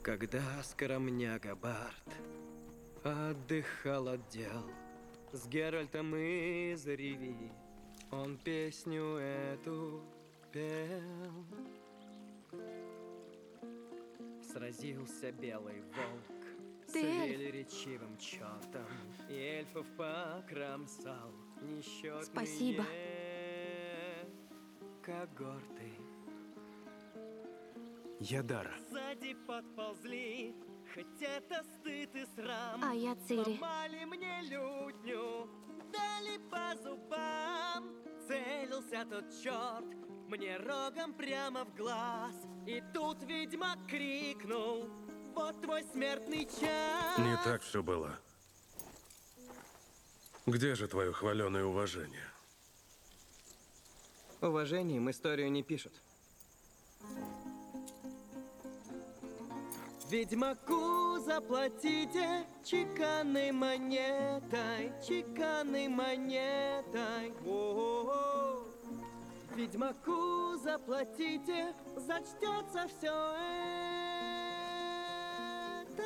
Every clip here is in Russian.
Когда скромняга Барт отдыхал от дел с Геральтом из Ривии, он песню эту пел. Сразился белый волк с велеречивым чертом, и эльфов покромсал несчетные Спасибо. когорты. Ядара. Сзади подползли, хоть это стыд и срам. А я Цири. Сломали мне лютню, дали по зубам. Целился тот черт мне рогом прямо в глаз. И тут ведьмак крикнул: вот твой смертный час. Не так все было. Где же твое хваленое уважение? Уважением историю не пишут. Ведьмаку заплатите чеканной монетой, чеканной монетой. О-о-о. Ведьмаку заплатите, зачтется все это.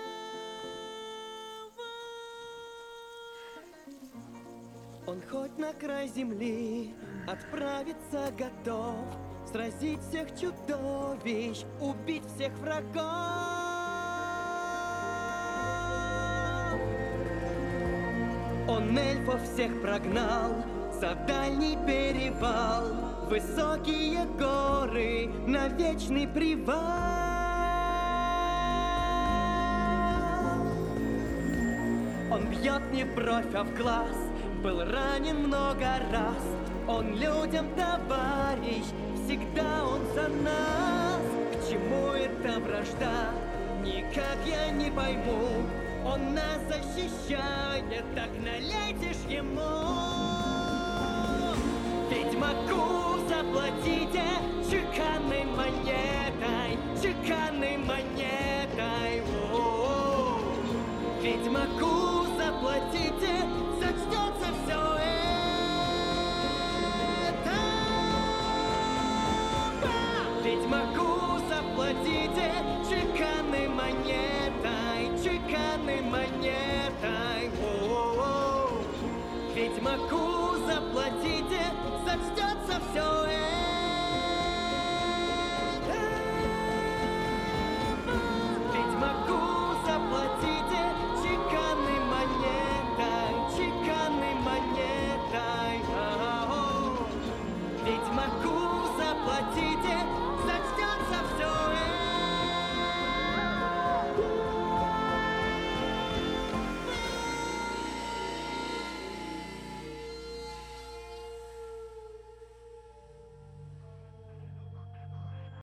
Он хоть на край земли отправиться готов, сразить всех чудовищ, убить всех врагов. Он эльфов всех прогнал за дальний перевал, высокие горы на вечный привал. Он бьет не в бровь, а в глаз, был ранен много раз. Он людям товарищ, всегда он за нас. К чему эта вражда, никак я не пойму. Он нас защищает, так налейте ж ему. Ведьмаку заплатите чеканной монетой, чеканной монетой. О-о-о. Ведьмаку заплатите, зачтется все это. Ведьмаку заплатите